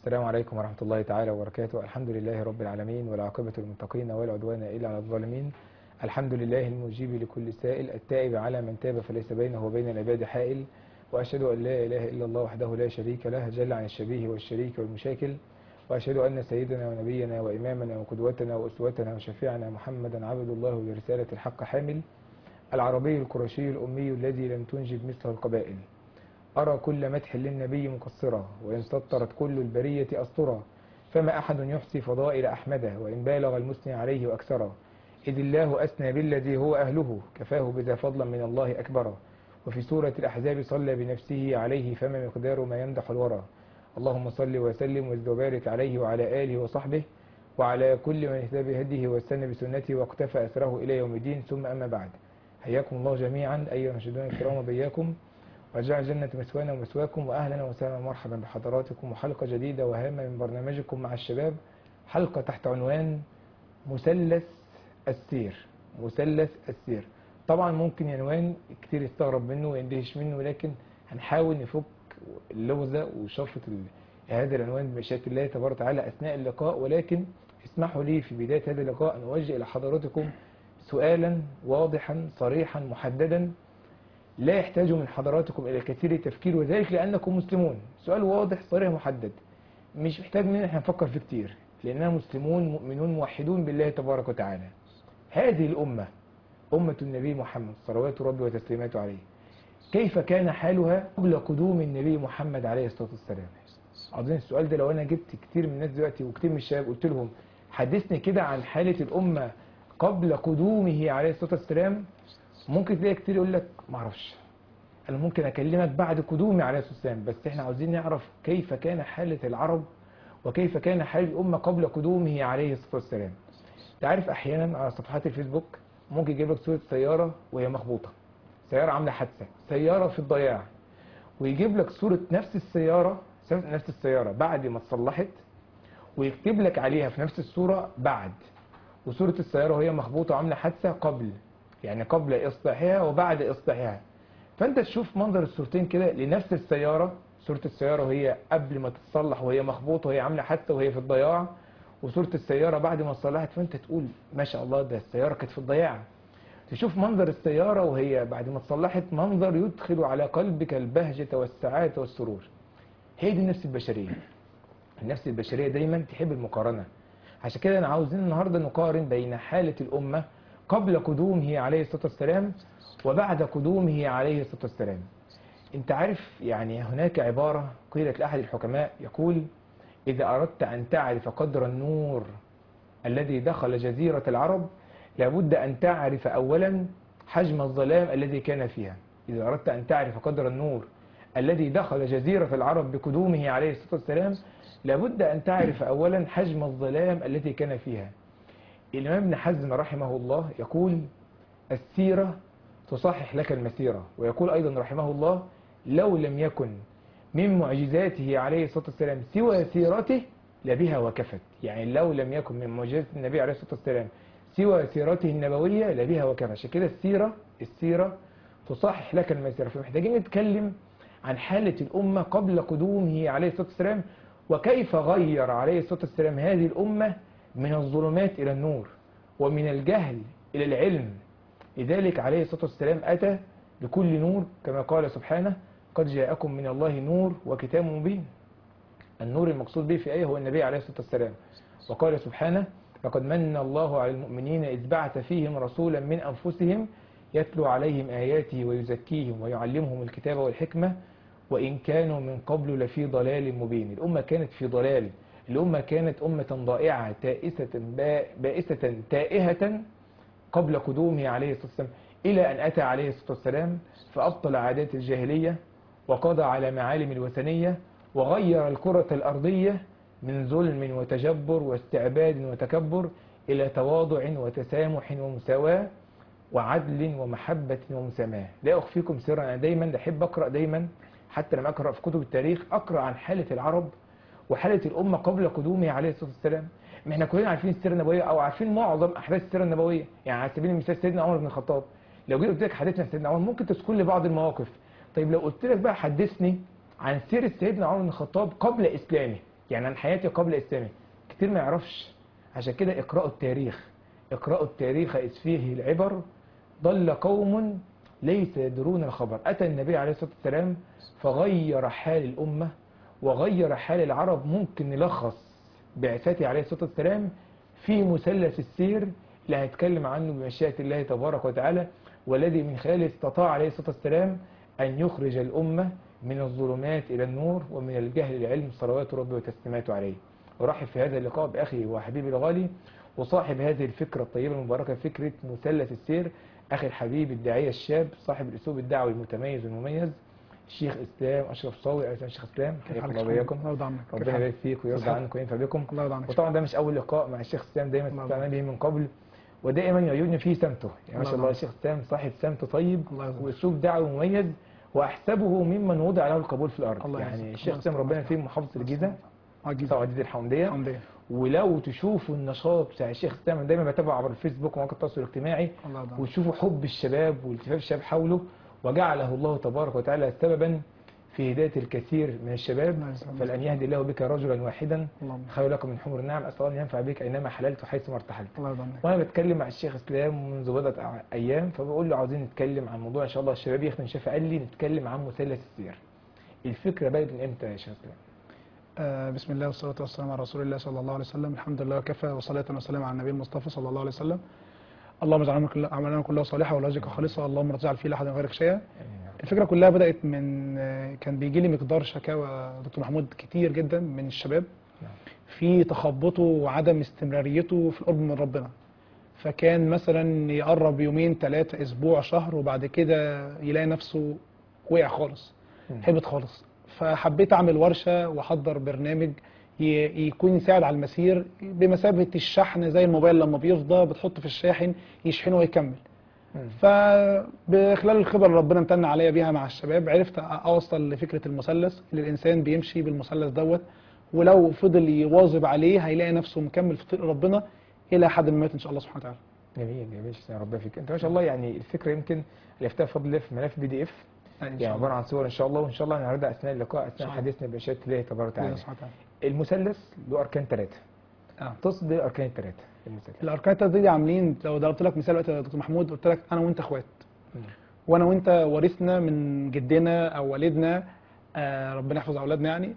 السلام عليكم ورحمة الله تعالى وبركاته. الحمد لله رب العالمين، والعاقبة للمتقين ولا عدوان إلا على الظالمين. الحمد لله المجيب لكل سائل، التائب على من تاب فليس بينه وبين العباد حائل. وأشهد أن لا إله إلا الله وحده لا شريك له، جل عن الشبيه والشريك والمشاكل. وأشهد أن سيدنا ونبينا وإمامنا وقدوتنا وأسوتنا وشفيعنا محمدا عبد الله برسالة الحق حامل، العربي القرشي الأمي الذي لم تنجب مثله القبائل. أرى كل مدح للنبي مقصرا، وإن سطرت كل البرية أسطرا. فما أحد يحصي فضائل أحمده، وإن بالغ المثني عليه وأكثرا. إذ الله أثنى بالذي هو أهله، كفاه بذا فضلا من الله أكبرا. وفي سورة الأحزاب صلى بنفسه عليه، فما مقدار ما يمدح الورى. اللهم صل وسلم وزد وبارك عليه وعلى آله وصحبه، وعلى كل من اهتدى بهديه واستنى بسنته واقتفى أثره إلى يوم الدين. ثم أما بعد، حياكم الله جميعا أيها المشاهدون الكرام وبياكم، وجعل جنة مسوانا ومسواكم، وأهلا وسهلا ومرحبا بحضراتكم، وحلقة جديدة وهامة من برنامجكم مع الشباب، حلقة تحت عنوان مثلث السير. مثلث السير طبعا ممكن عنوان كتير يستغرب منه ويندهش منه، ولكن هنحاول نفك اللغزة وشفرة هذا العنوان بمشيئة الله تبارك وتعالى أثناء اللقاء. ولكن اسمحوا لي في بداية هذا اللقاء أن أوجه إلى حضراتكم سؤالا واضحا صريحا محددا، لا يحتاج من حضراتكم إلى كثير التفكير، وذلك لأنكم مسلمون. سؤال واضح صريح محدد، مش محتاج مننا احنا نفكر فيه كتير، لأننا مسلمون مؤمنون موحدون بالله تبارك وتعالى. هذه الأمة أمة النبي محمد صلوات ربي وتسليماته عليه، كيف كان حالها قبل قدوم النبي محمد عليه الصلاة والسلام؟ أظن السؤال ده لو أنا جبت كتير من الناس دلوقتي وكتير من الشباب قلت لهم حدثني كده عن حالة الأمة قبل قدومه عليه الصلاة والسلام، ممكن تلاقي كتير يقول لك ما اعرفش، انا ممكن اكلمك بعد قدومي عليه الصلاه والسلام، بس احنا عاوزين نعرف كيف كان حاله العرب وكيف كان حال الامه قبل قدومه عليه الصلاه والسلام. تعرف احيانا على صفحات الفيسبوك ممكن يجيب لك صوره سياره وهي مخبوطه، سياره عامله حادثه، سياره في الضياع، ويجيب لك صوره نفس السياره بعد ما اتصلحت، ويكتب لك عليها في نفس الصوره بعد، وصوره السياره وهي مخبوطه وعامله حادثه قبل، يعني قبل إصلاحها وبعد إصلاحها. فأنت تشوف منظر الصورتين كده لنفس السيارة، صورة السيارة وهي قبل ما تتصلح وهي مخبوطة وهي عاملة حادثة وهي في الضياع، وصورة السيارة بعد ما اتصلحت، فأنت تقول ما شاء الله ده السيارة كانت في الضياع. تشوف منظر السيارة وهي بعد ما اتصلحت، منظر يدخل على قلبك البهجة والسعادة والسرور. هي دي النفس البشرية. النفس البشرية دايما تحب المقارنة. عشان كده أنا عاوزين النهاردة نقارن بين حالة الأمة قبل قدومه عليه الصلاة والسلام وبعد قدومه عليه الصلاة والسلام. انت عارف يعني هناك عبارة قيلت لأحد الحكماء يقول: إذا أردت أن تعرف قدر النور الذي دخل جزيرة العرب، لابد أن تعرف أولا حجم الظلام الذي كان فيها. إذا أردت أن تعرف قدر النور الذي دخل جزيرة العرب بقدومه عليه الصلاة والسلام، لابد أن تعرف أولا حجم الظلام الذي كان فيها. الإمام ابن حزم رحمه الله يقول: السيرة تصحح لك المسيرة. ويقول أيضا رحمه الله: لو لم يكن من معجزاته عليه الصلاة والسلام سوى سيرته لبها وكفت. يعني لو لم يكن من معجزات النبي عليه الصلاة والسلام سوى سيرته النبوية لبها وكفت. عشان كده السيرة تصحح لك المسيرة. فمحتاجين نتكلم عن حالة الأمة قبل قدومه عليه الصلاة والسلام، وكيف غير عليه الصلاة والسلام هذه الأمة من الظلمات إلى النور، ومن الجهل إلى العلم. لذلك عليه الصلاة والسلام أتى بكل نور، كما قال سبحانه: قد جاءكم من الله نور وكتاب مبين. النور المقصود به في آية هو النبي عليه الصلاة والسلام. وقال سبحانه: لقد من الله على المؤمنين إذ بعث فيهم رسولا من أنفسهم يتلو عليهم آياته ويزكيهم ويعلمهم الكتاب والحكمة وإن كانوا من قبل لفي ضلال مبين. الأمة كانت في ضلال، الأمة كانت أمة ضائعة بائسة تائهة قبل قدومه عليه الصلاة والسلام، إلى أن أتى عليه الصلاة والسلام فأبطل عادات الجاهلية وقضى على معالم الوثنية، وغير الكرة الأرضية من ظلم وتجبر واستعباد وتكبر إلى تواضع وتسامح ومساواة وعدل ومحبة ومساماة. لا أخفيكم سرا، أنا دايما أحب أقرأ، دايما حتى لما أقرأ في كتب التاريخ أقرأ عن حالة العرب وحالة الأمة قبل قدومه عليه الصلاة والسلام. ما احنا كلنا عارفين السيرة النبوية أو عارفين معظم أحداث السيرة النبوية. يعني على سبيل المثال سيدنا عمر بن الخطاب، لو جيت قلت لك حدثنا سيدنا عمر ممكن تذكر لي بعض المواقف. طيب لو قلت لك بقى حدثني عن سيرة سيدنا عمر بن الخطاب قبل إسلامه، يعني عن حياتي قبل إسلامي كتير ما يعرفش. عشان كده اقرأوا التاريخ، اقرأوا التاريخ إذ فيه العبر، ضل قوم ليس يدرون الخبر. أتى النبي عليه الصلاة والسلام فغير حال الأمة وغير حال العرب. ممكن نلخص بعثته عليه الصلاة والسلام في مثلث السير اللي هنتكلم عنه بمشيئة الله تبارك وتعالى، والذي من خلاله استطاع عليه الصلاة والسلام أن يخرج الأمة من الظلمات إلى النور ومن الجهل إلى العلم، صلوات ربي وتسليماته عليه. أرحب في هذا اللقاء بأخي وحبيبي الغالي وصاحب هذه الفكرة الطيبة المباركة، فكرة مثلث السير، أخي الحبيب الداعية الشاب صاحب الأسلوب الدعوي المتميز والمميز، الشيخ إسلام أشرف صاوي. أهلا شيخ إسلام، حياكم الله وبياكم. ربنا يبارك فيك ويرضى عنك وينفع بكم. وطبعا ده مش أول لقاء مع الشيخ إسلام، دايما استمتعنا به من قبل ودائما يعجبني فيه سمته. يعني ما شاء الله الشيخ إسلام صاحب سمت طيب وأسلوب دعوي مميز، وأحسبه ممن وضع له القبول في الأرض. يعني الشيخ إسلام ربنا فيه محافظة الجيزة سعيد الحمدية. ولو تشوفوا النشاط بتاع الشيخ إسلام، دايما بتابعه عبر الفيسبوك ومواقع التواصل الاجتماعي، وتشوفوا حب الشباب والتفاف الشباب حوله، وجعله الله تبارك وتعالى سببا في هداية الكثير من الشباب. فلأن يهدي الله بك رجلا واحدا خير لكم من حمر النعم. أسأل الله أن ينفع بك أينما حللت وحيثما ارتحلت. وأنا بتكلم مع الشيخ إسلام منذ بضعة أيام، فبقول له عاوزين نتكلم عن موضوع إن شاء الله الشباب يختم شافه، قال لي نتكلم عن مثلث السير. الفكرة بدأت من إمتى يا شيخ إسلام؟ بسم الله والصلاة والسلام على رسول الله صلى الله عليه وسلم. الحمد لله وكفى، وصلاة وسلام على النبي المصطفى صلى الله عليه وسلم. اللهم اجعل أعمالنا كلها صالحة ولوجهك خالصة، اللهم لا تجعل فيه لأحد غيرك شيئا. الفكرة كلها بدأت من كان بيجي لي مقدار شكاوى دكتور محمود كتير جدا من الشباب في تخبطه وعدم استمراريته في القرب من ربنا. فكان مثلا يقرب يومين 3 أسبوع شهر وبعد كده يلاقي نفسه وقع خالص، هبط خالص. فحبيت أعمل ورشة وأحضر برنامج يكون يساعد على المسير بمثابة الشحن، زي الموبايل لما بيفضى بتحطه في الشاحن يشحنه ويكمل. فبخلال الخبرة اللي ربنا امتن عليا بيها مع الشباب عرفت أوصل لفكرة المثلث اللي الإنسان بيمشي بالمثلث دوت، ولو فضل يواظب عليه هيلاقي نفسه مكمل في طريق ربنا إلى حد ما يموت إن شاء الله سبحانه وتعالى. جميل جميل، ربنا فيك أنت ما شاء الله. يعني الفكرة يمكن عرفتها بفضل الله في ملف PDF، يعني عبارة عن صور إن شاء الله، وإن شاء الله هنعرضها أثناء اللقاء أثناء حديثنا بإشارة الله تبارك وتعالى. المثلث له أركان 3. تقصد بإيه الأركان ال3 المثلث؟ الأركان ال3 دي عاملين، لو ضربت لك مثال وقت يا دكتور محمود قلت لك أنا وأنت إخوات، وأنا وأنت ورثنا من جدنا أو والدنا، ربنا يحفظ أولادنا يعني،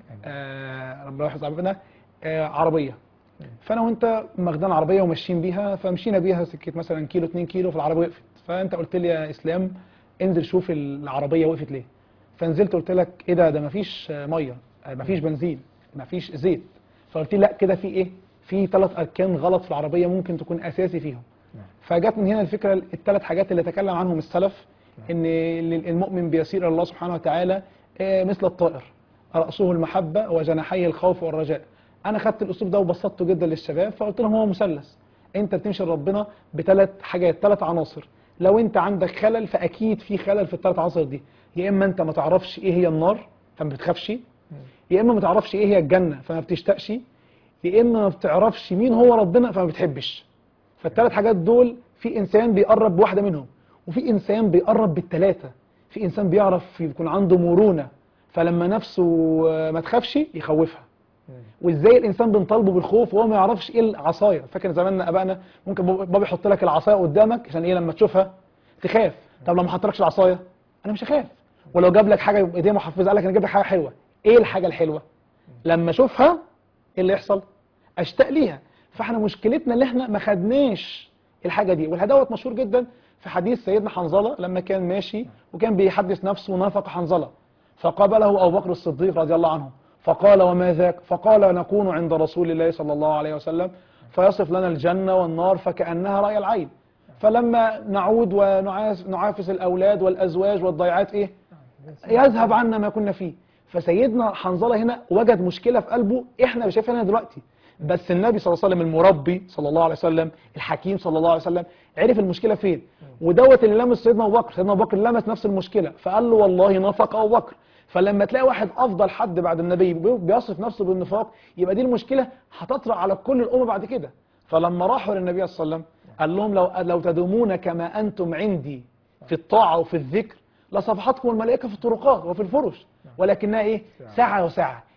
ربنا يحفظ أولادنا، عربية. فأنا وأنت ماخدين عربية وماشيين بيها، فمشينا بيها سكة مثلا كيلو 2 كيلو، في العربية وقفت. فأنت قلت لي يا إسلام انزل شوف العربية وقفت ليه. فنزلت قلت لك ايه ده مفيش مية، مفيش بنزين، مفيش زيت. فقلت لي لا كده في ايه، في 3 أركان غلط في العربية ممكن تكون أساسي فيهم. فجت من هنا الفكرة ال3 حاجات اللي تكلم عنهم السلف، ان المؤمن بيسير الى الله سبحانه وتعالى مثل الطائر رأسه المحبة وجناحيه الخوف والرجاء. انا خدت الاسلوب ده وبسطته جدا للشباب، فقلت لهم هو مثلث، انت بتمشي لربنا ب3 حاجات، 3 عناصر. لو انت عندك خلل فاكيد في خلل في ال3 عناصر دي. يا اما انت ما تعرفش ايه هي النار فما بتخافش، يا اما ما تعرفش ايه هي الجنة فما بتشتاقش، يا اما ما بتعرفش مين هو ربنا فما بتحبش. فال3 حاجات دول في انسان بيقرب بواحدة منهم، وفي انسان بيقرب بال3. في انسان بيعرف يكون عنده مرونة، فلما نفسه ما تخافش يخوفها. وازاي الانسان بنطالبه بالخوف وهو ما يعرفش ايه العصايه. فاكر زماننا ابائنا ممكن بابا يحط لك العصايه قدامك عشان ايه، لما تشوفها تخاف. طب لو ما حطلكش العصايه انا مش هخاف. ولو جاب لك حاجه بايديه محفزه قال لك انا جايب لك حاجه حلوه، ايه الحاجه الحلوه؟ لما اشوفها ايه اللي يحصل؟ اشتاق ليها. فاحنا مشكلتنا اللي احنا ما خدناش الحاجه دي. والهدوت مشهور جدا في حديث سيدنا حنظله لما كان ماشي وكان بيحدث نفسه ونافق حنظله، فقابله ابو بكر الصديق رضي الله عنه فقال وما ذاك؟ فقال نكون عند رسول الله صلى الله عليه وسلم فيصف لنا الجنة والنار فكأنها رأي العين، فلما نعود ونعافس الأولاد والأزواج والضيعات إيه؟ يذهب عنا ما كنا فيه. فسيدنا حنظلة هنا وجد مشكلة في قلبه إحنا مش شايفينها دلوقتي، بس النبي صلى الله عليه وسلم المربي صلى الله عليه وسلم الحكيم صلى الله عليه وسلم عرف المشكلة فين. ودوت اللي لمس سيدنا أبو بكر. سيدنا أبو بكر لمس نفس المشكلة فقال له والله نافق أبو بكر. فلما تلاقي واحد افضل حد بعد النبي بيصف نفسه بالنفاق يبقى دي المشكله هتطرأ على كل الامه بعد كده. فلما راحوا للنبي صلى الله عليه وسلم قال لهم لو تدومون كما انتم عندي في الطاعه وفي الذكر لصفحتكم الملائكه في الطرقات وفي الفرش، ولكنها ايه؟ ساعه وساعه.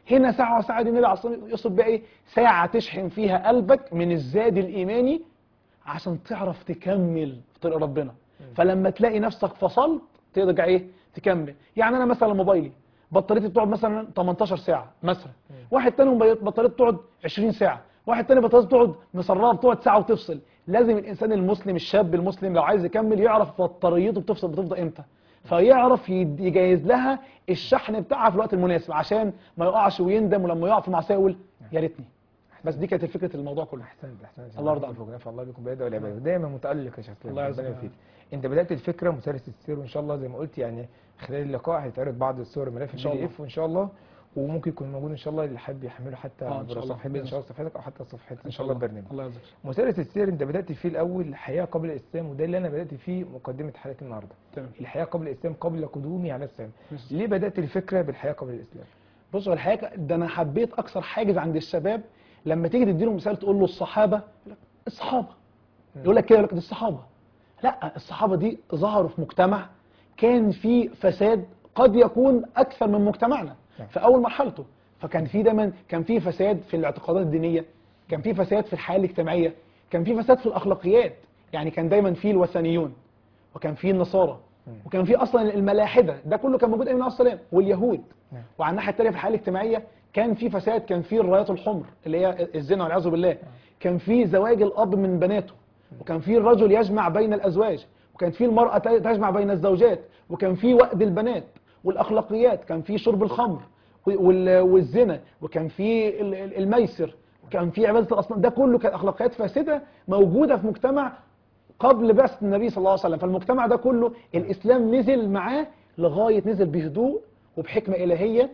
هنا ساعة وساعة دي النبي عليه الصلاة والسلام يقصد بها ايه؟ ساعة تشحن فيها قلبك من الزاد الإيماني عشان تعرف تكمل في طريق ربنا. فلما تلاقي نفسك فصلت ترجع ايه؟ تكمل. يعني انا مثلا موبايلي بطاريتي بتقعد مثلا 18 ساعة مثلا، واحد تاني بطاريته بتقعد 20 ساعة، واحد تاني بطاريته بتقعد مسرعة بتقعد ساعة وتفصل. لازم الإنسان المسلم الشاب المسلم لو عايز يكمل يعرف بطاريته بتفضى امتى، فيعرف يجهز لها الشحن بتاعها في الوقت المناسب عشان ما يقعش ويندم، ولما يقع في معصيه يقول يا ريتني. بس دي كانت فكره الموضوع كله. احسنت الله يرضى عنك. ونفع الله بكم باليد والعباده، دايما متالق يا شيخ اسلام. الله يعزك. ربنا يفيد. انت بدات الفكره مثلث السير، وان شاء الله زي ما قلت يعني خلال اللقاء هيتعرض بعض الصور ملف إن شاء البي دي الله. اف، وان شاء الله وممكن يكون موجود ان شاء الله اللي حابب يحمله حتى إن عبر شاء الله. صفحتك، ان شاء الله صفحتك او حتى صفحه ان شاء الله البرنامج. الله يعزك. مثلث السير انت بدات فيه الاول حياه قبل الاسلام، وده اللي انا بدات فيه مقدمه حلقه النهارده. تمام. الحياه قبل الاسلام قبل قدومي على الاسلام. بس. ليه بدات الفكره بالحياه قبل الاسلام؟ بصوا الحقيقه ده انا حبيت اكثر حاجز عند الشباب لما تيجي تديله مثال تقول له الصحابه، يقول لك الصحابه، يقول لك كده، يقول لك دي الصحابه. لا، الصحابه دي ظهروا في مجتمع كان فيه فساد قد يكون اكثر من مجتمعنا في اول مرحلته. فكان في دايما كان في فساد في الاعتقادات الدينيه، كان في فساد في الحياه الاجتماعيه، كان في فساد في الاخلاقيات. يعني كان دايما في الوثنيون، وكان في النصارى، وكان في اصلا الملاحده، ده كله كان موجود ايام النبي صلى الله عليه وسلم، واليهود. وعلى الناحيه الثانيه في الحياه الاجتماعيه كان في فساد، كان في الرايات الحمر اللي هي الزنا والعياذ بالله، كان في زواج الاب من بناته، وكان في الرجل يجمع بين الازواج، وكان في المراه تجمع بين الزوجات، وكان في وأد البنات، والاخلاقيات كان في شرب الخمر والزنا، وكان في الميسر، وكان في عباده الاصنام. ده كله كانت اخلاقيات فاسده موجوده في مجتمع قبل بعثة النبي صلى الله عليه وسلم. فالمجتمع ده كله الإسلام نزل معاه لغاية، نزل بهدوء وبحكمة إلهية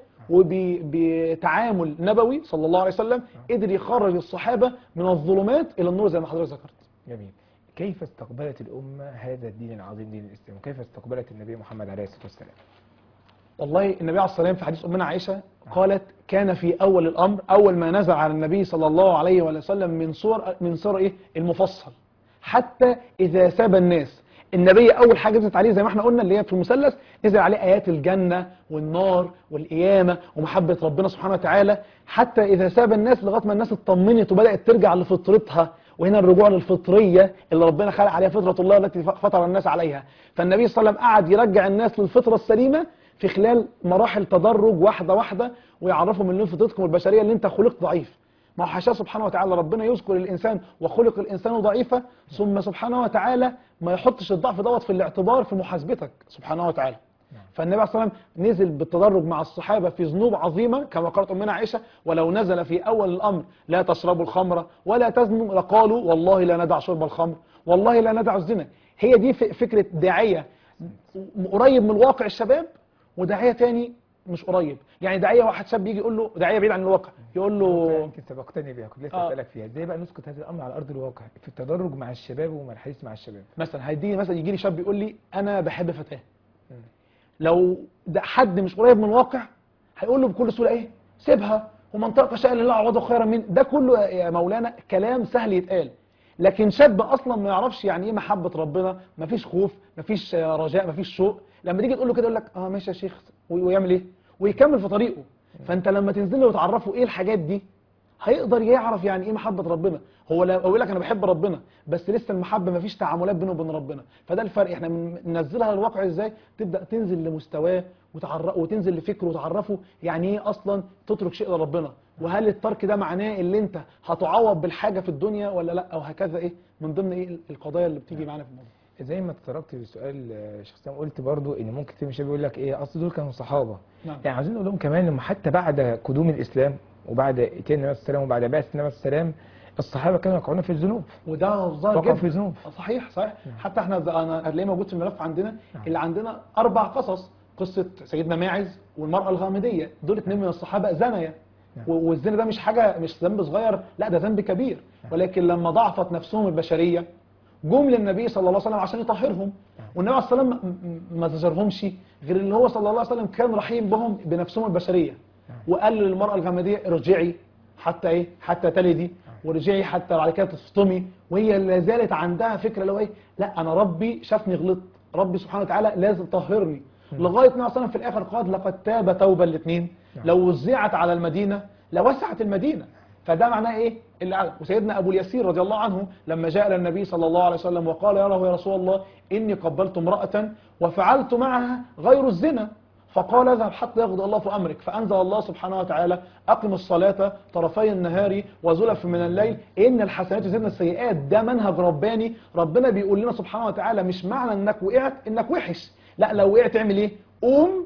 وبتعامل نبوي صلى الله عليه وسلم، قدر يخرج الصحابة من الظلمات إلى النور زي ما حضرتك ذكرت. جميل. كيف استقبلت الأمة هذا الدين العظيم دين الإسلام؟ وكيف استقبلت النبي محمد عليه الصلاة والسلام؟ والله النبي عليه الصلاة والسلام في حديث أمنا عائشة قالت كان في أول الأمر، أول ما نزل على النبي صلى الله عليه وسلم من سور إيه؟ المفصل، حتى إذا ساب الناس. النبي أول حاجة نزلت عليه زي ما احنا قلنا اللي هي في المثلث، نزل عليه آيات الجنة والنار والقيامة ومحبة ربنا سبحانه وتعالى، حتى إذا ساب الناس لغاية ما الناس اطمنت وبدأت ترجع لفطرتها. وهنا الرجوع للفطرية اللي ربنا خلق عليها فطرة الله التي فطر الناس عليها. فالنبي صلى الله عليه وسلم قعد يرجع الناس للفطرة السليمة في خلال مراحل تدرج واحدة واحدة، ويعرفهم ان فطرتكم البشرية اللي انت خلقت ضعيف. ما هو حاشاه سبحانه وتعالى ربنا يذكر الإنسان وخلق الإنسان ضعيفا، ثم سبحانه وتعالى ما يحطش الضعف دوت في الاعتبار في محاسبتك سبحانه وتعالى. فالنبي عليه الصلاة والسلام نزل بالتدرج مع الصحابة في ذنوب عظيمة كما قالت أمنا عائشة، ولو نزل في أول الأمر لا تشربوا الخمر ولا تزنوا لقالوا والله لا ندع شرب الخمر والله لا ندع الزنا. هي دي فكرة داعية قريب من الواقع الشباب، وداعية تاني مش قريب. يعني داعية واحد شاب يجي يقول له داعية بعيد عن الواقع، يقول له يمكن سبقتني بيها، كنت لسه اسالك فيها ازاي بقى نسقط هذا الامر على ارض الواقع في التدرج مع الشباب ومع الحديث مع الشباب. مثلا هيديني مثلا يجي لي شاب يقول لي انا بحب فتاة، لو ده حد مش قريب من الواقع هيقول له بكل سهوله ايه سيبها ومن ترك شيئا لله عوضه خيرا منه. ده كله يا مولانا كلام سهل يتقال، لكن شاب اصلا ما يعرفش يعني ايه محبه ربنا، ما فيش خوف، ما فيش رجاء، ما فيش شوق، لما تيجي تقول له كده يقول لك اه ماشي يا شيخ ويعمل ايه ويكمل في طريقه. فانت لما تنزل له وتعرفه ايه الحاجات دي هيقدر يعرف يعني ايه محبه ربنا. هو لو يقول لك انا بحب ربنا بس لسه المحبه ما فيش تعاملات بينه وبين ربنا، فده الفرق. احنا بننزلها للواقع ازاي؟ تبدا تنزل لمستواه وتنزل لفكره وتعرفه يعني ايه اصلا تترك شيء لربنا، وهل الترك ده معناه اللي انت هتعوض بالحاجه في الدنيا ولا لا، او هكذا. ايه من ضمن ايه القضايا اللي بتيجي معانا في الموضوع. زي ما تطرقت للسؤال شيخ اسلام قلت برضو ان ممكن كتير من الشباب يقول لك ايه اصل دول كانوا صحابه. نعم. يعني عايزين نقول لهم كمان ان حتى بعد قدوم الاسلام وبعد اتيان النبي صلى الله عليه وسلم وبعد بعثه النبي صلى الله عليه وسلم الصحابه كانوا يقعون في الذنوب، وده ظاهر وقعوا جدا في ذنوب. صحيح. حتى احنا انا هتلاقيه موجود في الملف عندنا اللي عندنا 4 قصص. قصه سيدنا ماعز والمراه الغامديه، دول 2 من الصحابه زنيا، والزنا ده مش حاجه، مش ذنب صغير، لا ده ذنب كبير. ولكن لما ضعفت نفسهم البشريه جم للنبي صلى الله عليه وسلم عشان يطهرهم، والنبي عليه الصلاه والسلام ما زجرهمش غير ان هو صلى الله عليه وسلم كان رحيم بهم بنفسهم البشريه، وقال للمراه الغامديه ارجعي حتى ايه حتى تلدي، ورجعي حتى بعد كده تفطمي. وهي لا زالت عندها فكره اللي هو ايه، لا انا ربي شافني غلطت، ربي سبحانه وتعالى لازم طهرني. لغايه النبي صلى الله عليه وسلم في الاخر قال لقد تاب توبه الاثنين، لو وزعت على المدينه لوسعت المدينه. فده معناه ايه؟ وسيدنا ابو اليسير رضي الله عنه لما جاء الى النبي صلى الله عليه وسلم وقال يا رسول الله اني قبلت امراه وفعلت معها غير الزنا، فقال اذهب حتى يقضي الله في امرك، فانزل الله سبحانه وتعالى اقم الصلاه طرفي النهار وزلف من الليل ان الحسنات يذهبن السيئات. ده منهج رباني، ربنا بيقول لنا سبحانه وتعالى مش معنى انك وقعت انك وحش، لا لو وقعت اعمل ايه؟ قوم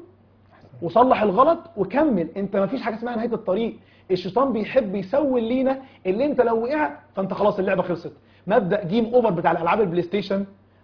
وصلح الغلط وكمل. انت ما فيش حاجه اسمها نهايه الطريق. الشيطان بيحب يسول لينا اللي انت لو وقعت فانت خلاص اللعبه خلصت. مبدا جيم اوفر بتاع الالعاب البلاي ستيشن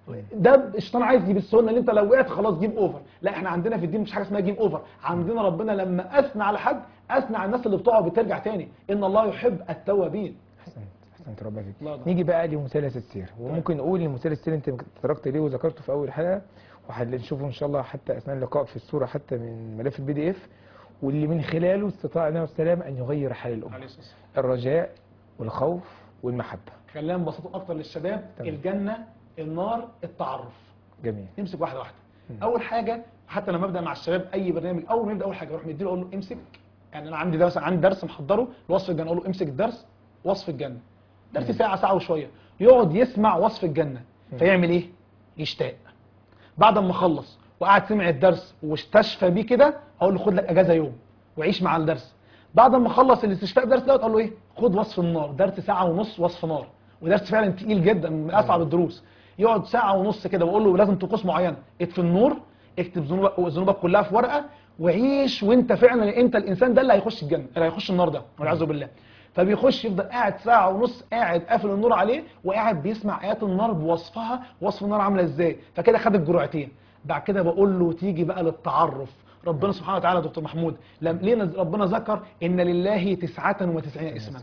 ده الشيطان عايز يبثنا ان انت لو وقعت خلاص جيم اوفر. لا احنا عندنا في الدين مش حاجه اسمها جيم اوفر. عندنا ربنا لما اثنى على حد اثنى على الناس اللي بتقع وبترجع تاني، ان الله يحب التوابين. احسنت ربنا فيك. نيجي بقى لمثلث السير، وممكن نقول ان مثلث السير انت تطرقت ليه وذكرته في اول حلقه، وهنشوفه ان شاء الله حتى اثناء اللقاء في الصوره حتى من ملف البي دي اف، واللي من خلاله استطاع النبي صلى الله عليه وسلم ان يغير حال الامه. الرجاء والخوف والمحبه. خلينا نبسطه اكتر للشباب. الجنه، النار، التعرف. جميل. نمسك واحده واحده. اول حاجه حتى لما ابدا مع الشباب اي برنامج، اول ما يبدا اول حاجه اروح مديله اقول له امسك، يعني انا عندي مثلا عندي درس محضره لوصف الجنه، اقول له امسك الدرس وصف الجنه. درس ساعه ساعه وشويه، يقعد يسمع وصف الجنه فيعمل ايه؟ يشتاق. بعد ما خلص وقعد سمع الدرس واستشفى بيه كده اقول له خد لك اجازه يوم وعيش مع الدرس. بعد ما خلص الاستشفاء الدرس دوت اقول له ايه؟ خد وصف النار، درس ساعه ونص وصف نار، ودرس فعلا تقيل جدا من اصعب الدروس. يقعد ساعه ونص كده واقول له لازم طقوس معينه، اطفي النور، اكتب ذنوبك كلها في ورقه وعيش وانت فعلا انت الانسان ده اللي هيخش الجنه، اللي هيخش النار ده والعياذ بالله. فبيخش يفضل قاعد ساعه ونص قاعد قافل النور عليه وقاعد بيسمع ايات النار بوصفها، وصف النار عامله ازاي، فكده خد الجرعتين. بعد كده بقول له تيجي بقى للتعرف. ربنا سبحانه وتعالى يا دكتور محمود ليه ربنا ذكر ان لله 99 اسما؟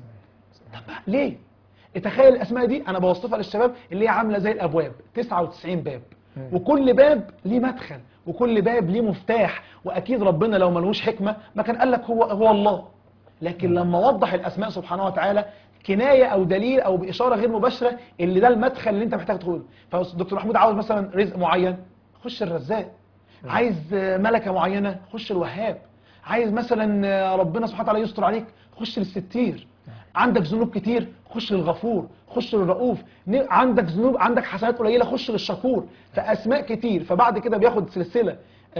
طب ليه؟ تخيل الاسماء دي انا بوصفها للشباب اللي هي عامله زي الابواب، 99 باب، وكل باب ليه مدخل وكل باب ليه مفتاح. واكيد ربنا لو ملوش حكمه ما كان قال لك هو الله، لكن لما وضح الاسماء سبحانه وتعالى كنايه او دليل او باشاره غير مباشره اللي ده المدخل اللي انت محتاج تدخله. فدكتور محمود عاوز مثلا رزق معين، خش الرزاق. عايز ملكه معينه، خش الوهاب. عايز مثلا ربنا سبحانه وتعالى يستر عليك، خش للستير. عندك ذنوب كتير، خش للغفور، خش للرؤوف. عندك ذنوب، عندك حسنات قليله، خش للشكور. فاسماء كتير. فبعد كده بياخد سلسله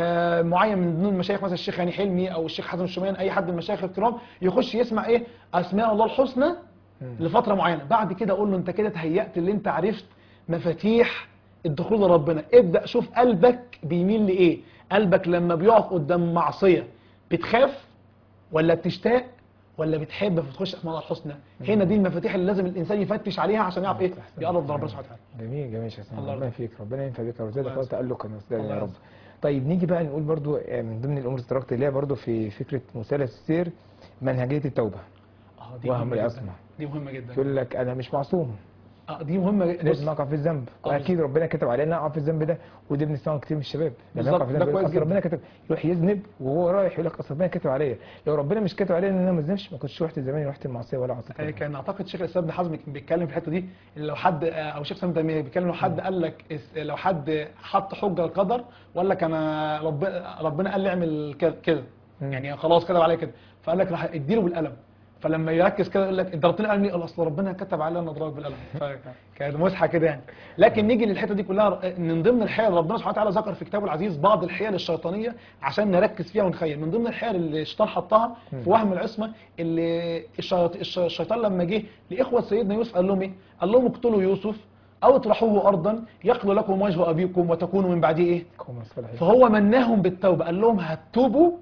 معين من ضمن المشايخ، مثلا الشيخ هاني حلمي او الشيخ حسن الشومان، اي حد من المشايخ الكرام يخش يسمع ايه؟ اسماء الله الحسنى لفتره معينه. بعد كده اقول له انت كده تهيأت اللي انت عرفت مفاتيح الدخول لربنا. ابدا شوف قلبك بيميل لايه. قلبك لما بيقف قدام معصيه بتخاف ولا بتشتاق ولا بتحب فتخش اسماء الله الحسنى؟ هنا دي المفاتيح اللي لازم الانسان يفتش عليها عشان يعرف ايه يقرب لربنا سبحانه وتعالى. جميل جميل يا شيخ، ربنا يفيك، ربنا ينفع بك ويزيدك تألقا يا رب. طيب نيجي بقى نقول برضو من ضمن الامور اللي اشتركت ليها برضو في فكره مثلث السير منهجيه التوبه. دي وهم العصمه. دي مهمه جدا. يقول لك انا مش معصوم. دي مهمه. لازم اقع في الذنب، واكيد ربنا كتب علينا اقع في الذنب ده، وده بنسمعه كتير من الشباب. لما يقع في الذنب اصل ربنا كتب، يروح يذنب وهو رايح يقول لك اصل ربنا كتب عليا. لو ربنا مش كتب عليا ان انا ما اذنبش ما كنتش رحت زمان رحت المعصيه ولا عصيت. كان اعتقد شيخ الاسلام ابن حزم كان بيتكلم في الحته دي، لو حد او شيخ سامي تيميه بيتكلم لو حد قال لك لو حد حط حجه القدر وقال لك انا ربنا قال لي اعمل كده يعني خلاص كتب عليا كده، فقال لك راح اديله بالقلم. فلما يركز كده يقول لك انت ضربتني قلم ليه؟ اصل ربنا كتب عليا ان اضربك بالقلم. فكانت مسحه كده يعني. لكن نيجي للحته دي كلها من ضمن الحيل ربنا سبحانه وتعالى ذكر في كتابه العزيز بعض الحيل الشيطانيه عشان نركز فيها ونخيل. من ضمن الحيل اللي الشيطان حطها في وهم العصمه، اللي الشيطان لما جه لاخوه سيدنا يوسف قال لهم ايه؟ قال لهم اقتلوا يوسف او اطرحوه ارضا يخلو لكم وجه ابيكم وتكونوا من بعده ايه؟ فهو مناهم بالتوبه، قال لهم هتوبوا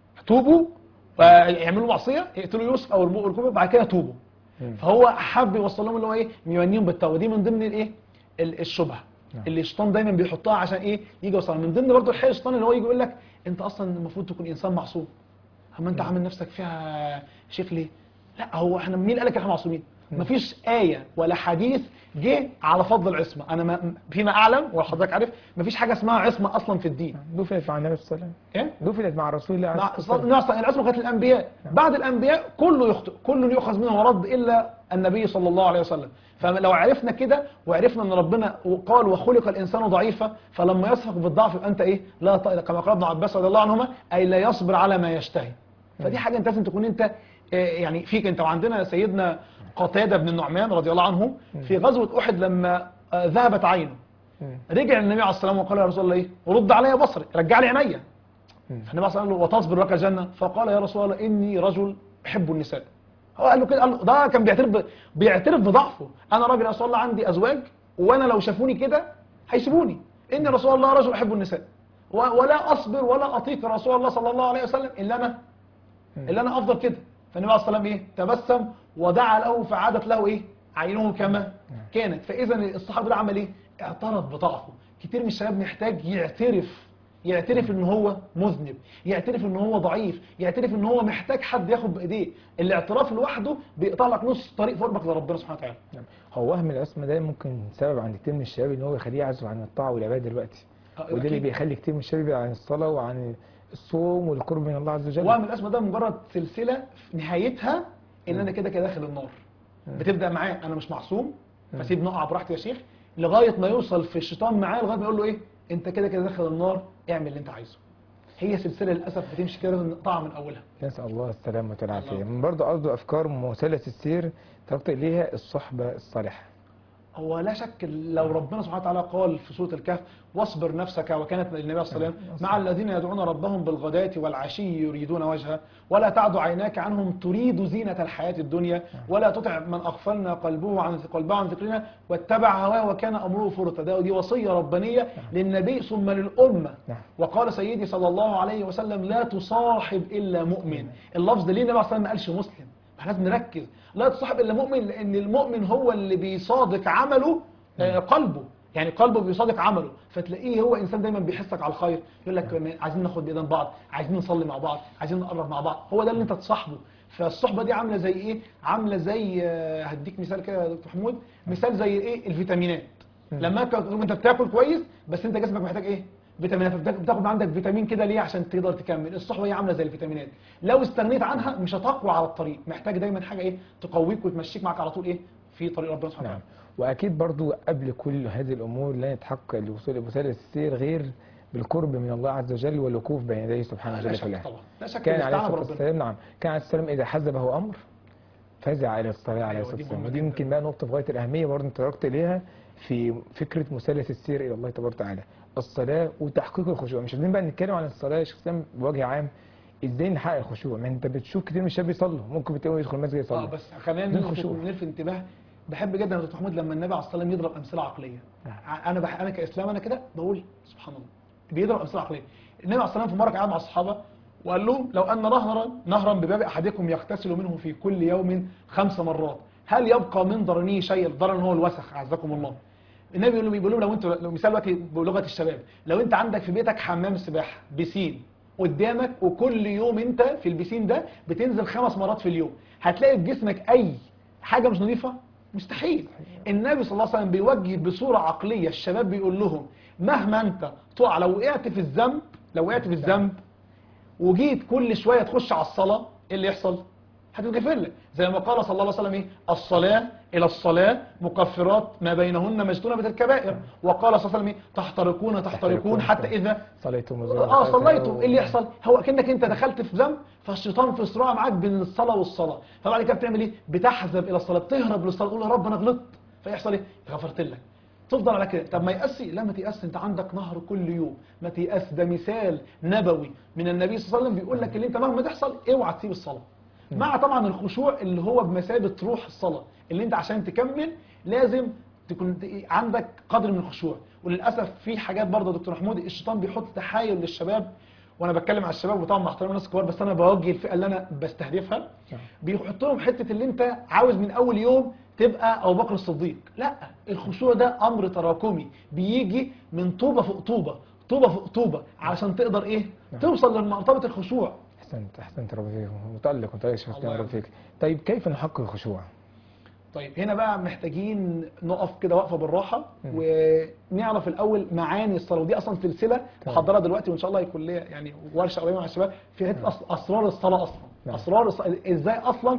ويعملوا معصيه يقتلوا يوسف او الكفر بعد كده توبوا. فهو حب يوصل لهم اللي هو ايه؟ يمنيهم بالتوبه. دي من ضمن الايه؟ الشبهه اللي الشيطان دايما بيحطها عشان ايه؟ يجي يوصل. من ضمن برضه الحيل الشيطان اللي هو يجي يقول لك انت اصلا المفروض تكون انسان معصوم، اما انت عامل نفسك فيها شيخ ليه؟ لا هو احنا مين قال لك احنا معصومين؟ مفيش آية ولا حديث جه على فضل العصمة. أنا فيما أعلم وحضرتك عارف مفيش حاجة اسمها عصمة أصلا في الدين. دفنت مع النبي صلى الله عليه وسلم. إيه؟ دفنت مع رسول الله العصمة كانت الأنبياء. بعد الأنبياء كله يخطئ، كله يؤخذ منه ورد إلا النبي صلى الله عليه وسلم. فلو عرفنا كده وعرفنا ان ربنا قال وخلق الانسان ضعيفا، فلما يصفق بالضعف يبقى انت ايه؟ لا كما قال ابن عباس رضي الله عنهما اي لا يصبر على ما يشتهي. فدي حاجه انت لازم تكون انت يعني فيك انت. وعندنا سيدنا قتاده بن النعمان رضي الله عنه في غزوه احد لما ذهبت عينه، رجع النبي عليه الصلاه والسلام وقال يا رسول الله ايه؟ رد علي بصري، رجع لي عينيا. فالنبي عليه الصلاه والسلام قال له وتصبر لك الجنه؟ فقال يا رسول الله اني رجل احب النساء. هو قال له كده، قال له ده كان بيعترف بضعفه. انا راجل يا رسول الله عندي ازواج، وانا لو شافوني كده هيسيبوني. اني رسول الله رجل احب النساء ولا اصبر ولا اطيق رسول الله صلى الله عليه وسلم الا انا افضل كده. فالنبي عليه الصلاه والسلام ايه؟ تبسم ودعا له فعادت له ايه؟ عينه كما كانت. فاذا الصحابي ده عمل ايه؟ اعترف بضعفه. كتير من الشباب محتاج يعترف ان هو مذنب، يعترف ان هو ضعيف، يعترف ان هو محتاج حد ياخد بايديه. الاعتراف لوحده بيقطع لك نص طريق في قربك لربنا سبحانه وتعالى. هو وهم العصمه ده ممكن سبب عند كتير من الشباب ان هو يخليه يعزف عن الطاعه والعباده دلوقتي، وده اللي بيخلي كتير من الشباب يبعد عن الصلاه وعن الصوم والقرب من الله عز وجل. وهم العصمه ده مجرد سلسله نهايتها ان انا كده داخل النار. بتبدا معاه انا مش معصوم، فسيب نقع براحتي يا شيخ، لغايه ما يوصل في الشيطان معاه لغايه ما يقول له ايه؟ انت كده داخل النار، اعمل اللي انت عايزه. هي سلسله للاسف بتمشي كده، لازم نقطعها من اولها. نسال الله السلامه والعافيه. من برضه قصده افكار مثلث السير تربط اليها الصحبه الصالحه. هو لا شك لو ربنا سبحانه وتعالى قال في سوره الكهف واصبر نفسك، وكانت للنبي صلى الله عليه وسلم مع الذين يدعون ربهم بالغداة والعشي يريدون وجهه ولا تعد عيناك عنهم تريد زينة الحياة الدنيا ولا تطع من اغفلنا قلبه عن ذكرنا واتبع هواه وكان امره فرطا. دي وصيه ربانيه للنبي ثم للامه. وقال سيدي صلى الله عليه وسلم لا تصاحب الا مؤمن. اللفظ ده ليه النبي صلى الله عليه وسلم ما قالش مسلم؟ احنا لازم نركز، لا تصاحب الا مؤمن، لان المؤمن هو اللي بيصادق عمله قلبه، يعني قلبه بيصادق عمله. فتلاقيه هو انسان دايما بيحسك على الخير، يقول لك عايزين ناخد بايدين بعض، عايزين نصلي مع بعض، عايزين نقرب مع بعض. هو ده اللي انت تصاحبه. فالصحبه دي عامله زي ايه؟ عامله زي هديك مثال كده يا دكتور محمود، مثال زي ايه؟ الفيتامينات. لما انت بتاكل كويس بس انت جسمك محتاج ايه؟ فيتامينات. بتاخد عندك فيتامين كده ليه؟ عشان تقدر تكمل. الصحبه هي عامله زي الفيتامينات، لو استغنيت عنها مش هتقوى على الطريق. محتاج دايما حاجه ايه؟ تقويك وتمشيك معاك على طول ايه؟ في طريق ربنا سبحانه وتعالى. واكيد برضو قبل كل هذه الامور لا يتحقق الوصول لمثلث السير غير بالقرب من الله عز وجل والوقوف بين يديه سبحانه وتعالى. لا شك طبعا، لا شك. كان عليه الصلاه والسلام كان عليه السلام اذا حزبه امر فزع الى الصلاه عليه الصلاه والسلام. ودي يمكن بقى نقطه في غايه الاهميه برضه انت تركت اليها في فكره مثلث السير الى الله تبارك وتعالى، الصلاه وتحقيق الخشوع. مش عايزين بقى نتكلم عن الصلاه يا شيخ اسلام بوجه عام، ازاي نحقق الخشوع؟ ما انت بتشوف كتير من الشباب بيصلوا، ممكن بتلاقيه يدخل المسجد يصلي. بس خلينا نلفت انتباه. بحب جدا يا دكتور محمود لما النبي عليه الصلاه والسلام يضرب امثله عقليه. انا كاسلام انا كده بقول سبحان الله، بيضرب امثله عقليه. النبي عليه الصلاه والسلام في مره قعد مع الصحابه وقال لهم لو ان نهرا بباب احدكم يغتسل منه في كل يوم 5 مرات هل يبقى من ضرنيه شيء؟ الضرر هو الوسخ عزكم الله. النبي بيقول لهم لو مثال وقت بلغه الشباب، لو انت عندك في بيتك حمام سباحه بيسين قدامك وكل يوم انت في البيسين ده بتنزل 5 مرات في اليوم، هتلاقي في جسمك اي حاجه مش نظيفه؟ مستحيل. النبي صلى الله عليه وسلم بيوجه بصوره عقليه الشباب، بيقول لهم مهما انت تقع، لو وقعت في الذنب وجيت كل شويه تخش على الصلاه، ايه اللي يحصل؟ هتتغفر لك. زي ما قال صلى الله عليه وسلم ايه؟ الصلاه الى الصلاه مكفرات ما بينهن ما اجتنبت الكبائر. وقال صلى الله عليه وسلم ايه؟ تحترقون حتى اذا صليتم. ايه اللي يحصل؟ هو كأنك انت دخلت في ذنب، فالشيطان في صراع معاك بين الصلاه والصلاه، فبعد كده بتعمل ايه؟ بتحزب الى الصلاه، بتهرب للصلاه، تقول يا رب انا غلطت، فيحصل ايه؟ غفرت لك. تفضل على كده. طب ما يأسي؟ لا ما تيأس، انت عندك نهر كل يوم، ما تيأس. ده مثال نبوي من النبي صلى الله عليه وسلم بيقول لك اللي انت مهما تحصل اوعى تسيب الصلاه. مع طبعا الخشوع اللي هو بمثابه روح الصلاه، اللي انت عشان تكمل لازم تكون عندك قدر من الخشوع. وللاسف في حاجات برضه يا دكتور محمود الشيطان بيحط تحايل للشباب، وانا بتكلم على الشباب وطبعا مع احترام الناس الكبار، بس انا بوجه الفئه اللي انا بستهدفها. بيحط لهم حته اللي انت عاوز من اول يوم تبقى ابو بكر الصديق. لا، الخشوع ده امر تراكمي بيجي من طوبه فوق طوبه علشان تقدر ايه؟ توصل لمرتبه الخشوع. احسنت ربي فيك، متألق يا شيخ ربي فيك. طيب كيف نحقق الخشوع؟ طيب هنا بقى محتاجين نقف كده وقفه بالراحه ونعرف الاول معاني الصلاه، ودي اصلا سلسله محضره دلوقتي وان شاء الله يكون ليا يعني ورشه قريبه مع الشباب في اسرار الصلاه اصلا. اسرار ازاي اصلا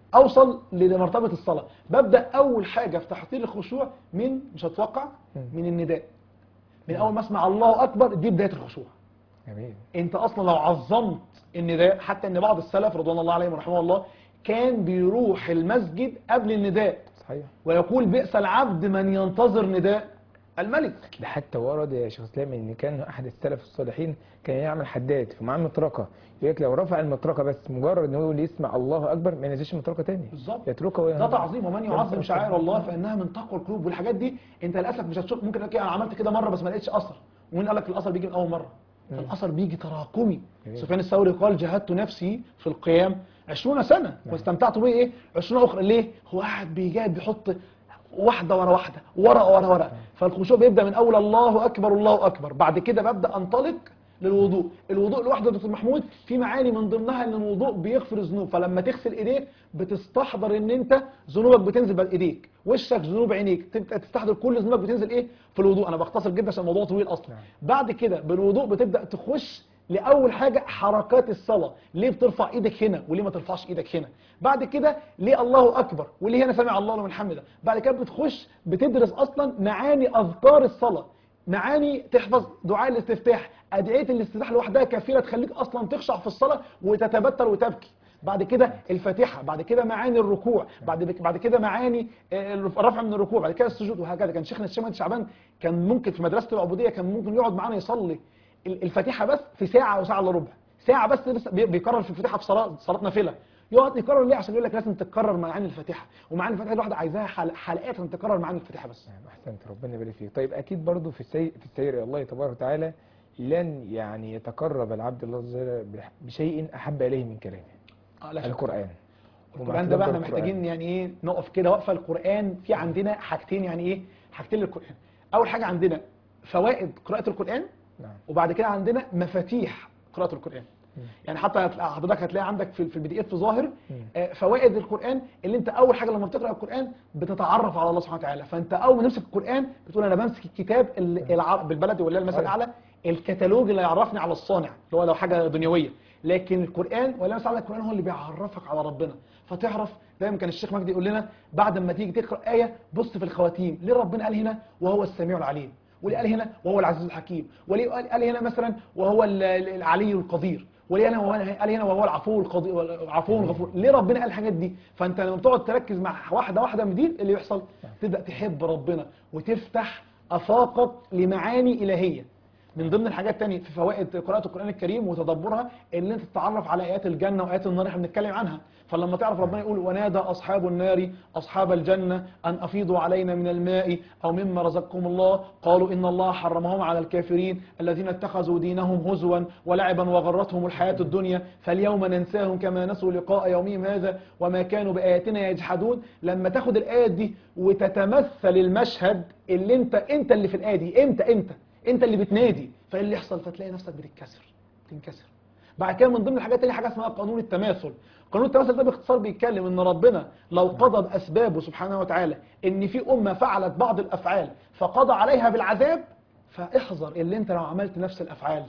اوصل لمرتبه الصلاه، ببدا اول حاجه في تحضير الخشوع من، مش هتوقع، من النداء. من اول ما اسمع الله اكبر دي بدايه الخشوع. جميل. انت اصلا لو عظمت النداء، حتى ان بعض السلف رضوان الله عليهم ورحمه الله كان بيروح المسجد قبل النداء صحيح. ويقول بئس العبد من ينتظر نداء الملك. ده حتى ورد يا شيخ اسلام ان كان احد السلف الصالحين كان يعمل حداد فمعاه مطرقه، يقول لك لو رفع المطرقه بس مجرد ان هو يقول يسمع الله اكبر ما ينزلش مطرقه تاني، بالظبط، يتركها ده تعظيم. ومن يعظم شعائر الله فانها من تقوى القلوب. والحاجات دي انت للاسف مش هتشوف، ممكن تلاقي انا عملت كده مره بس ما لقيتش اثر، ومين قال لك الاثر بيجي من اول مره؟ فالاثر بيجي تراكمي. سفيان الثوري قال جاهدت نفسي في القيام 20 سنه واستمتعت به ايه 20 اخرى. ليه؟ هو قاعد بيجاهد، بيحط واحده ورا واحده، ورقه ورا ورقه. فالخشوع بيبدا من اول الله اكبر الله اكبر. بعد كده ببدا انطلق للوضوء. الوضوء لوحده يا دكتور محمود في معاني من ضمنها ان الوضوء بيغفر الذنوب. فلما تغسل ايديك بتستحضر ان انت ذنوبك بتنزل بايديك، وشك ذنوب عينيك، تبدا تستحضر كل ذنوبك بتنزل ايه في الوضوء. انا بختصر جدا عشان الموضوع طويل اصلا. بعد كده بالوضوء بتبدا تخش لاول حاجه حركات الصلاه. ليه بترفع ايدك هنا وليه ما ترفعش ايدك هنا؟ بعد كده ليه الله اكبر وليه هنا سمع الله لمن حمده؟ بعد كده بتخش بتدرس اصلا معاني اذكار الصلاه، معاني تحفظ دعاء الاستفتاح، ادعيه الاستفتاح لوحدها كفيله تخليك اصلا تخشع في الصلاه وتتبتل وتبكي. بعد كده الفاتحه، بعد كده معاني الركوع، بعد كده معاني الرفع من الركوع، بعد كده السجود، وهكذا. كان شيخنا الشيخ شعبان كان ممكن في مدرسه العبوديه كان ممكن يقعد معانا يصلي الفاتحه بس في ساعه او ساعه الا ربع، ساعه بس بيكرر في الفاتحه في صلاه نافله. يقعد يكرر ليه؟ عشان يقول لك لازم تكرر معاني الفاتحه، ومعاني الفاتحه الواحده عايزاها حلقات عشان تكرر معاني الفاتحه بس. احسنت، ربنا يبارك فيك. طيب اكيد برضو في السير الى الله تبارك وتعالى لن يعني يتقرب العبد الله عز وجل بشيء احب اليه من كلامه. القران. القران ده بقى احنا محتاجين يعني ايه نقف كده وقفه. القران في عندنا حاجتين، يعني ايه حاجتين للقران. اول حاجه عندنا فوائد قراءه القران، وبعد كده عندنا مفاتيح قراءه القران. يعني حتى حضرتك هتلاقي عندك في البي دي اف ظاهر فوائد القران، اللي انت اول حاجه لما بتقرا القران بتتعرف على الله سبحانه وتعالى. فانت اول ما تمسك القران بتقول انا بمسك الكتاب بالبلدي ولا المثل الاعلى الكتالوج اللي يعرفني على الصانع، اللي هو لو حاجه دنيويه. لكن القران ولا المثل الاعلى القران هو اللي بيعرفك على ربنا. فتعرف دايما كان الشيخ مجدي يقول لنا بعد ما تيجي تقرا ايه بص في الخواتيم، ليه ربنا قال هنا وهو السميع العليم، وليه قال هنا وهو العزيز الحكيم، وليه قال هنا مثلا وهو العلي القدير، وليه قال هنا وهو العفو الغفور. ليه ربنا قال الحاجات دي؟ فانت لما بتقعد تركز مع واحده واحده من دي اللي يحصل تبدا تحب ربنا وتفتح افاقك لمعاني الهيه. من ضمن الحاجات الثانيه في فوائد قراءه القران الكريم وتدبرها ان انت تتعرف على ايات الجنه وايات النار اللي احنا بنتكلم عنها. فلما تعرف ربنا يقول ونادى اصحاب النار اصحاب الجنه ان افيضوا علينا من الماء او مما رزقكم الله قالوا ان الله حرمهم على الكافرين الذين اتخذوا دينهم هزوا ولعبا وغرتهم الحياه الدنيا فاليوم ننساهم كما نسوا لقاء يومهم هذا وما كانوا باياتنا يجحدون. لما تاخد الايات دي وتتمثل المشهد اللي انت اللي في الايه دي، انت اللي بتنادي، فايه اللي يحصل؟ فتلاقي نفسك بتنكسر. بعد كده من ضمن الحاجات الثانيه حاجه اسمها قانون التماثل. قانون التماثل ده باختصار بيتكلم ان ربنا لو قضى باسبابه سبحانه وتعالى ان في امه فعلت بعض الافعال فقضى عليها بالعذاب، فاحذر اللي انت لو عملت نفس الافعال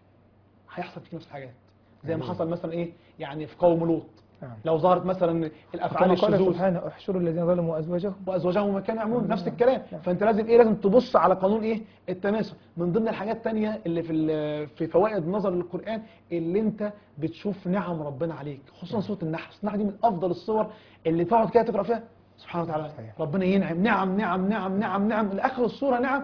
هيحصل فيك نفس الحاجات زي ما حصل مثلا ايه يعني في قوم لوط. لو ظهرت مثلا الافعال الشذوذ سبحانه احشروا الذين ظلموا وازواجهم ما كانوا يعملون نفس الكلام. فانت لازم لازم تبص على قانون التماثل. من ضمن الحاجات الثانيه اللي في فوائد نظر للقران اللي انت بتشوف نعم ربنا عليك، خصوصا سوره النحل. النحل دي من افضل الصور اللي تقعد كده تقرا فيها سبحانه وتعالى ربنا ينعم نعم نعم نعم نعم نعم لاخر الصوره نعم،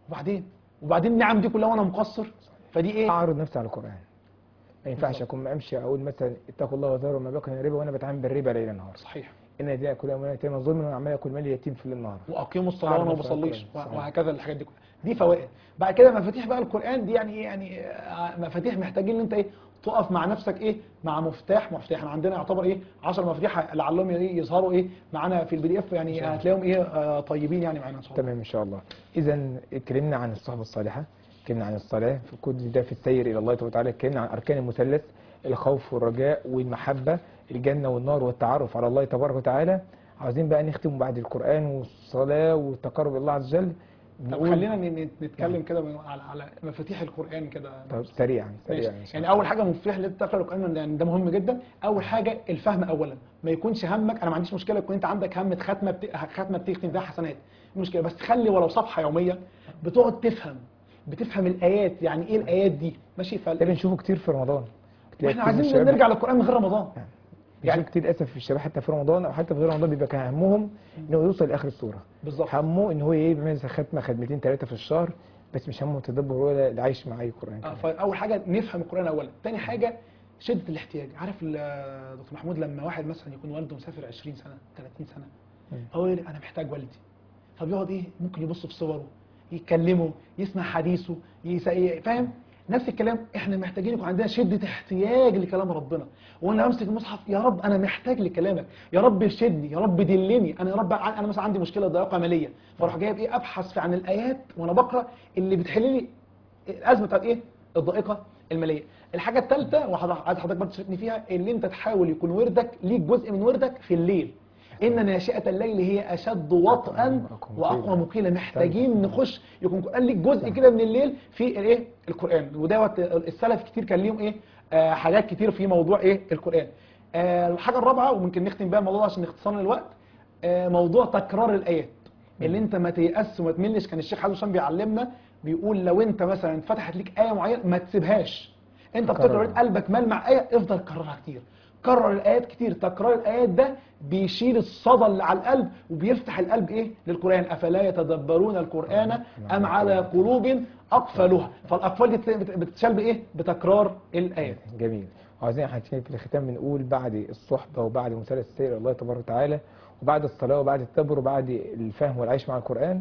وبعدين النعم دي كلها وانا مقصر. فدي اعرض نفسي على القران. ما ينفعش اكون امشي اقول مثلا اتقوا الله وذروا ما بقي من الربا وانا بتعامل بالربا ليل نهار. صحيح. ان دي كلها من يتم ظلم وانا عمال اكل مال اليتيم في الليل نهار. واقيموا الصلاه وانا ما بصليش وهكذا. الحاجات دي كلها دي فوائد. بعد كده مفاتيح بقى القران دي يعني ايه؟ يعني مفاتيح محتاجين ان انت تقف مع نفسك مع مفتاح. احنا عندنا يعتبر 10 مفاتيح لعلهم يظهروا معانا في البي دي اف، يعني هتلاقيهم طيبين يعني معانا ان شاء الله. تمام ان شاء الله. اذا اتكلمنا عن الصحبه الصالحه، اتكلمنا عن الصلاه في كل ده في السير الى الله تبارك وتعالى، اتكلمنا عن اركان المثلث الخوف والرجاء والمحبه، الجنه والنار والتعرف على الله تبارك وتعالى. عاوزين بقى نختم بعد القران والصلاه والتقرب الى الله عز وجل طب خلينا نتكلم كده على مفاتيح القرآن كده. طب سريعا يعني اول حاجه مفتاح اللي انت تقرا القرآن، يعني ده مهم جدا. اول حاجه الفهم اولا، ما يكونش همك، انا ما عنديش مشكله يكون انت عندك هم ختمه بتختم فيها حسنات، مشكله، بس خلي ولو صفحه يوميه بتقعد بتفهم الايات، يعني ايه الايات دي، ماشي. ده بنشوفه كتير في رمضان. احنا عايزين نرجع للقرآن من غير رمضان. يعني كتير للاسف في الشباب حتى في رمضان او حتى في غير رمضان بيبقى كان همهم انه يوصل لاخر السوره. بالظبط. همه ان هو بيعمل ختمه خدمتين ثلاثه في الشهر، بس مش همه تدبر ولا العيش مع اي قران. فاول حاجه نفهم القرآن اولا. ثاني حاجه شده الاحتياج. عارف دكتور محمود لما واحد مثلا يكون والده مسافر 20 سنه 30 سنه، هو يقول انا محتاج والدي، طب يقعد ممكن يبص في صوره، يكلمه، يسمع حديثه، فاهم؟ نفس الكلام احنا محتاجين يكون عندنا شده احتياج لكلام ربنا. وانا امسك المصحف، يا رب انا محتاج لكلامك، يا رب ارشدني، يا رب دلني، انا يا رب انا مثلا عندي مشكله ضيقه ماليه، فاروح جايب ابحث عن الايات وانا بقرا اللي بتحل لي الازمه بتاعت الضائقه الماليه. الحاجه الثالثه وعايز حضرتك برضه تشاركني فيها، اللي انت تحاول يكون وردك ليك جزء من وردك في الليل. ان ناشئه الليل هي اشد وطئا واقوى مقيلا. محتاجين نخش يكون قال لك جزء كده من الليل في القران. ودوت السلف كتير كان ليهم حاجات كتير في موضوع القران. الحاجه الرابعه وممكن نختم بيها الموضوع عشان اختصار الوقت، موضوع تكرار الايات. اللي انت ما تيأس وما تملش. كان الشيخ حازم بيعلمنا، بيقول لو انت مثلا فتحت لك ايه معينه ما تسيبهاش، انت بتقرا قلبك مال مع ايه، افضل كررها كتير، كرر الايات كتير. تكرار الايات ده بيشيل الصدى اللي على القلب وبيفتح القلب للقران. افلا يتدبرون القران ام على قلوب اقفلها. فالاقفال دي بتتشال بتكرار الايات. جميل. وعايزين احنا في الختام بنقول بعد الصحبه وبعد مثلث السير الى الله تبارك وتعالى وبعد الصلاه وبعد التدبر وبعد الفهم والعيش مع القران،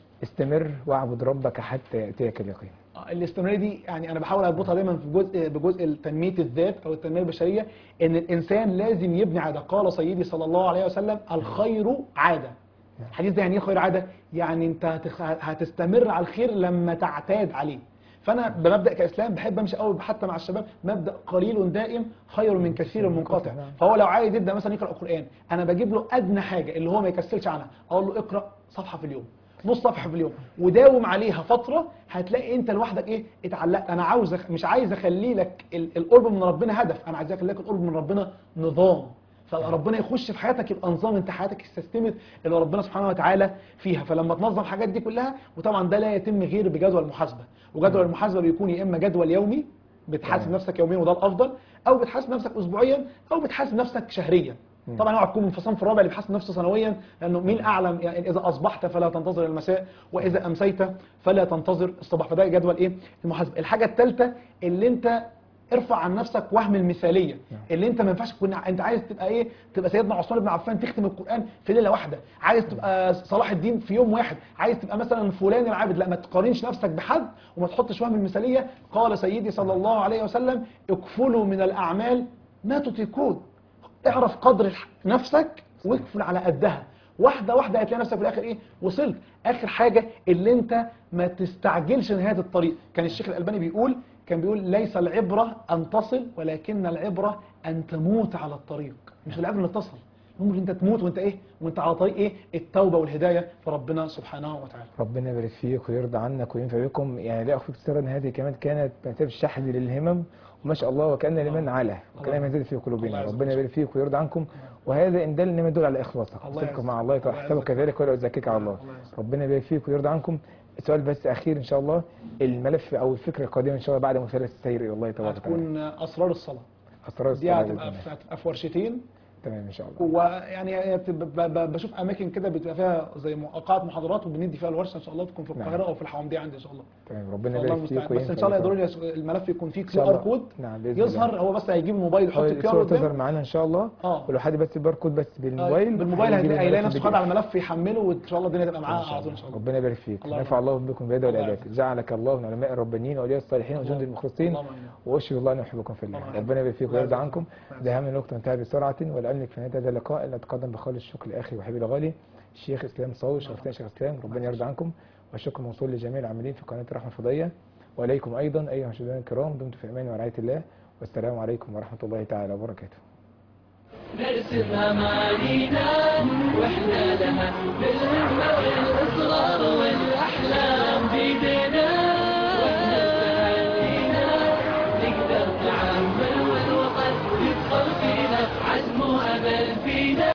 استمر واعبد ربك حتى ياتيك اليقين. الاستمراريه دي يعني انا بحاول اربطها دايما في بجزء تنميه الذات او التنميه البشريه، ان الانسان لازم يبني عاده. قال سيدي صلى الله عليه وسلم الخير عاده. الحديث ده يعني ايه خير عاده؟ يعني انت هتستمر على الخير لما تعتاد عليه. فانا بمبدا كاسلام بحب امشي قوي حتى مع الشباب مبدا قليل دائم خير من كثير منقطع. فهو لو عايز يبدا مثلا يقرا القران، انا بجيب له ادنى حاجه اللي هو ما يكسلش عنها، اقول له اقرا صفحه في اليوم، نص صفحه في اليوم، وداوم عليها فتره، هتلاقي انت لوحدك اتعلقت. انا مش عايز اخلي لك القرب من ربنا هدف، انا عايز اخلي لك القرب من ربنا نظام. فربنا يخش في حياتك يبقى نظام، انت حياتك استثمت اللي ربنا سبحانه وتعالى فيها. فلما تنظم الحاجات دي كلها، وطبعا ده لا يتم غير بجدول المحاسبه. وجدول المحاسبه بيكون يا اما جدول يومي بتحاسب نفسك يوميا وده الافضل، او بتحاسب نفسك اسبوعيا، او بتحاسب نفسك شهريا. طبعا اوعى تكون من الصنف الرابع اللي بيحاسب نفسه سنويا، لانه مين اعلم يعني اذا اصبحت فلا تنتظر المساء واذا امسيت فلا تنتظر الصباح. فده جدول المحاسبه. الحاجه الثالثه اللي انت ارفع عن نفسك وهم المثاليه، اللي انت ما ينفعش تكون انت عايز تبقى تبقى سيدنا عثمان بن عفان تختم القران في ليله واحده، عايز تبقى صلاح الدين في يوم واحد، عايز تبقى مثلا فلان العابد. لا، ما تقارنش نفسك بحد وما تحطش وهم المثاليه. قال سيدي صلى الله عليه وسلم اكفلوا من الاعمال ما تطيقون. اعرف قدر نفسك واكفل على قدها، واحده واحده هتلاقي نفسك في الاخر وصلت. اخر حاجه اللي انت ما تستعجلش نهايه الطريق. كان الشيخ الألباني كان بيقول ليس العبره ان تصل، ولكن العبره ان تموت على الطريق. مش العبره ان تصل، ممكن انت تموت وانت على طريق التوبه والهدايه فربنا سبحانه وتعالى. ربنا يبارك فيك ويرضى عنك وينفع بكم. يعني لا اخفيك سرا، هذه كمان كانت مرتبه الشحذ للهمم، وما شاء الله وكان لمن على وكان يزيد في قلوبنا. ربنا يبارك فيك ويرضى عنكم. وهذا ان دل انما يدل على اخلاصك وصدقك مع الله وحسابك كذلك ولا ازكيك على الله. ربنا يبارك فيك ويرضى عنكم. سؤال بس اخير ان شاء الله، الملف او الفكره القادمه ان شاء الله بعد مثلث السير الى الله تبارك وتعالى هتكون اسرار الصلاه. اسرار الصلاه دي هتبقى في ورشتين. تمام ان شاء الله. ويعني بشوف اماكن كده بتبقى فيها زي قاعات محاضرات وبندي فيها الورشه ان شاء الله، تكون في القاهره او في الحومديه عندي ان شاء الله. تمام، ربنا يبارك فيك. بس ان شاء الله يقدروا لي الملف يكون فيه QR كود. نعم باذن يظهر الله. هو بس هيجيب الموبايل يحط QR قدامه تظهر معانا ان شاء الله. ولو حد بس الباركود بس بالموبايل هيلاقي نفسه خد على الملف يحمله، وان شاء الله الدنيا تبقى معاه على طول ان شاء الله. ربنا يبارك فيك. نفع الله بكم بهذا والعباد. جعلك الله من علماء الربانيين واولياء الصالحين وجند المخلصين، واشهد الله ان يحبكم في الله. ربنا يبارك فيك ويرضى عنكم. ده اهم الوقت انتهى بسرعه، والاملك في نهايه هذا اللقاء ان اتقدم بخالص الشكر لاخي وحبيبي الغالي الشيخ اسلام صاوي. شرفتنا شيخ اسلام، ربنا يرضى عنكم. والشكر موصول لجميع العاملين في قناه الرحمه الفضائيه، واليكم ايضا ايها المشاهدين الكرام. دمتم في امان ورعايه الله، والسلام عليكم ورحمه الله تعالى وبركاته. نرسم أمانينا وإحنا لها بالهمة والإصرار والأحلام. بإيدينا